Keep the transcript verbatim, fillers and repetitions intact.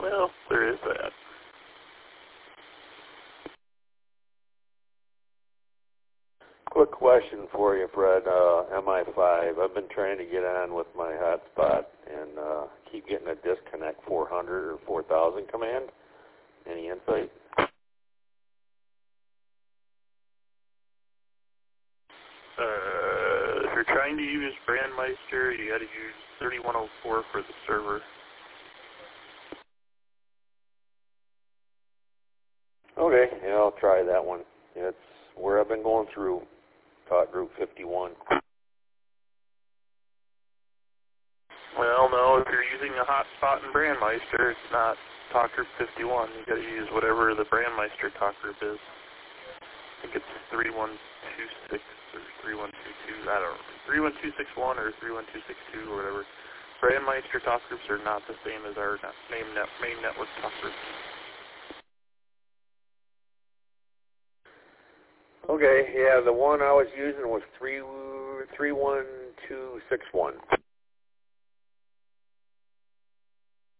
Well, there is that. Quick question for you, Fred. Uh, M I five. I've been trying to get on with my hotspot and uh, keep getting a disconnect four hundred or four thousand command. Any insight? Uh, if you're trying to use Brandmeister, you got to use thirty-one oh four for the server. Okay, yeah, I'll try that one. It's where I've been going through Talk Group fifty-one. Well, no, if you're using a hotspot in Brandmeister, it's not Talk Group fifty-one. You got to use whatever the Brandmeister Talk Group is. I think it's three one two six or three one two two. I don't know. three one two six one or three one two six two or whatever. Brandmeister Talk Groups are not the same as our main, net, main network Talk Groups. Okay, yeah, the one I was using was three three one two six one.